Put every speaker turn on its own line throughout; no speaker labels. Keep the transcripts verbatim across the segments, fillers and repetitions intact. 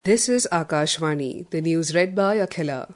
This is Akashvani, the news read by Akhila.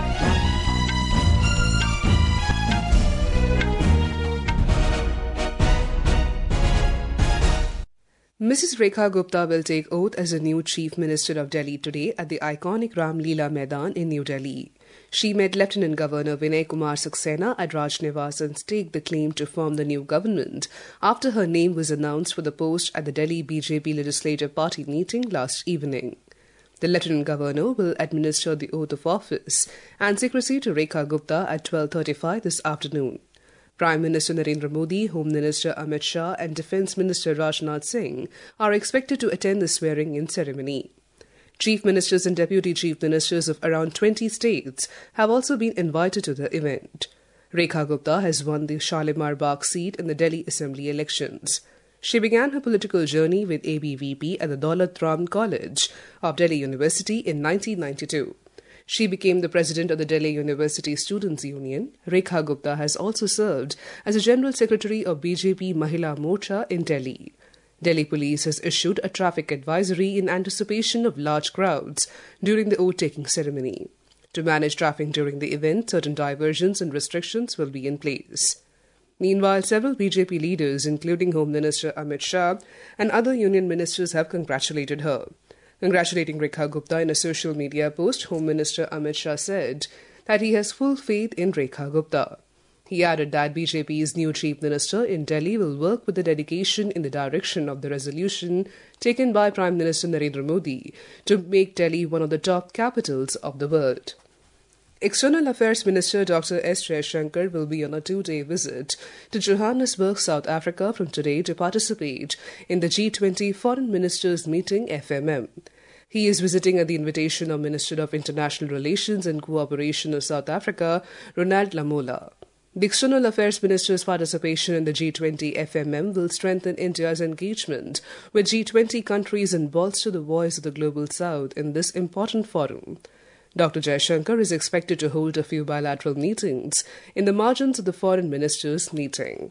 Missus Rekha Gupta will take oath as the new Chief Minister of Delhi today at the iconic Ram Leela Maidan in New Delhi. She met Lieutenant Governor Vinay Kumar Saxena at Raj Niwas and staked the claim to form the new government after her name was announced for the post at the Delhi B J P Legislative Party meeting last evening. The Lieutenant Governor will administer the oath of office and secrecy to Rekha Gupta at twelve thirty-five this afternoon. Prime Minister Narendra Modi, Home Minister Amit Shah and Defence Minister Rajnath Singh are expected to attend the swearing-in ceremony. Chief Ministers and Deputy Chief Ministers of around twenty states have also been invited to the event. Rekha Gupta has won the Shalimar Bagh seat in the Delhi Assembly elections. She began her political journey with A B V P at the Daulat Ram College of Delhi University in nineteen ninety-two. She became the president of the Delhi University Students' Union. Rekha Gupta has also served as a General Secretary of B J P Mahila Morcha in Delhi. Delhi Police has issued a traffic advisory in anticipation of large crowds during the oath-taking ceremony. To manage traffic during the event, certain diversions and restrictions will be in place. Meanwhile, several B J P leaders, including Home Minister Amit Shah and other union ministers, have congratulated her. Congratulating Rekha Gupta in a social media post, Home Minister Amit Shah said that he has full faith in Rekha Gupta. He added that B J P's new Chief Minister in Delhi will work with the dedication in the direction of the resolution taken by Prime Minister Narendra Modi to make Delhi one of the top capitals of the world. External Affairs Minister Doctor S Jaishankar will be on a two-day visit to Johannesburg, South Africa from today to participate in the G twenty Foreign Ministers Meeting F M M. He is visiting at the invitation of Minister of International Relations and Cooperation of South Africa, Ronald Lamola. The External Affairs Minister's participation in the G twenty F M M will strengthen India's engagement with G twenty countries and bolster the voice of the Global South in this important forum. Doctor Jaishankar is expected to hold a few bilateral meetings in the margins of the foreign ministers' meeting.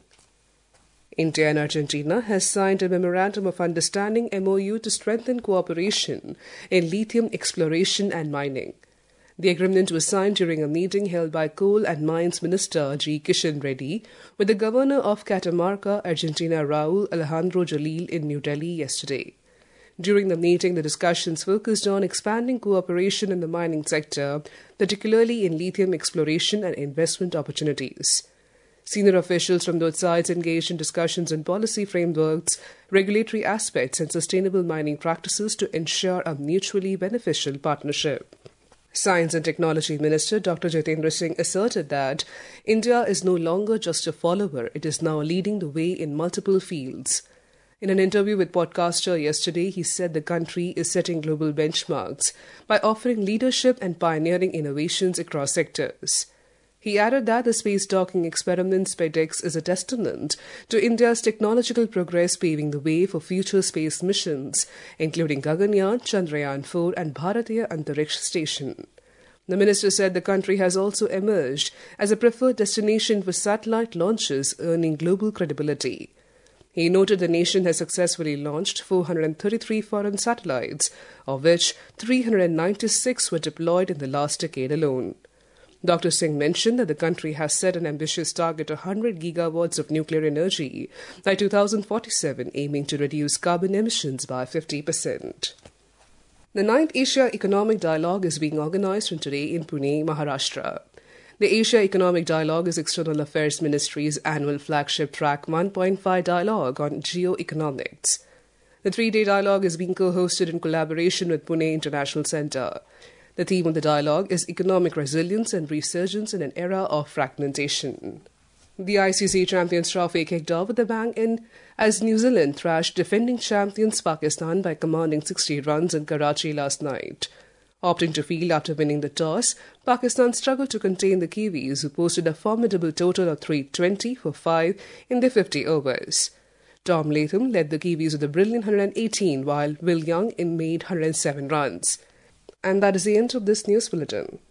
India and Argentina has signed a Memorandum of Understanding M O U to strengthen cooperation in lithium exploration and mining. The agreement was signed during a meeting held by Coal and Mines Minister G. Kishan Reddy with the Governor of Catamarca, Argentina, Raul Alejandro Jalil in New Delhi yesterday. During the meeting, the discussions focused on expanding cooperation in the mining sector, particularly in lithium exploration and investment opportunities. Senior officials from both sides engaged in discussions on policy frameworks, regulatory aspects, and sustainable mining practices to ensure a mutually beneficial partnership. Science and Technology Minister Doctor Jitendra Singh asserted that India is no longer just a follower, it is now leading the way in multiple fields. In an interview with Podcaster yesterday, he said the country is setting global benchmarks by offering leadership and pioneering innovations across sectors. He added that the space docking experiment SpaceX is a testament to India's technological progress, paving the way for future space missions, including Gaganyaan, Chandrayaan four and Bharatiya Antariksh Station. The minister said the country has also emerged as a preferred destination for satellite launches, earning global credibility. He noted the nation has successfully launched four hundred thirty-three foreign satellites, of which three hundred ninety-six were deployed in the last decade alone. Doctor Singh mentioned that the country has set an ambitious target of one hundred gigawatts of nuclear energy by two thousand forty-seven, aiming to reduce carbon emissions by fifty percent. The ninth Asia Economic Dialogue is being organized from today in Pune, Maharashtra. The Asia Economic Dialogue is External Affairs Ministry's annual flagship Track one point five dialogue on geoeconomics. The three-day dialogue is being co-hosted in collaboration with Pune International Centre. The theme of the dialogue is economic resilience and resurgence in an era of fragmentation. The I C C Champions Trophy kicked off with a bang in as New Zealand thrashed defending champions Pakistan by commanding sixty runs in Karachi last night. Opting to field after winning the toss, Pakistan struggled to contain the Kiwis, who posted a formidable total of three hundred twenty for five in their fifty overs. Tom Latham led the Kiwis with a brilliant one hundred eighteen, while Will Young made one hundred seven runs. And that is the end of this news bulletin.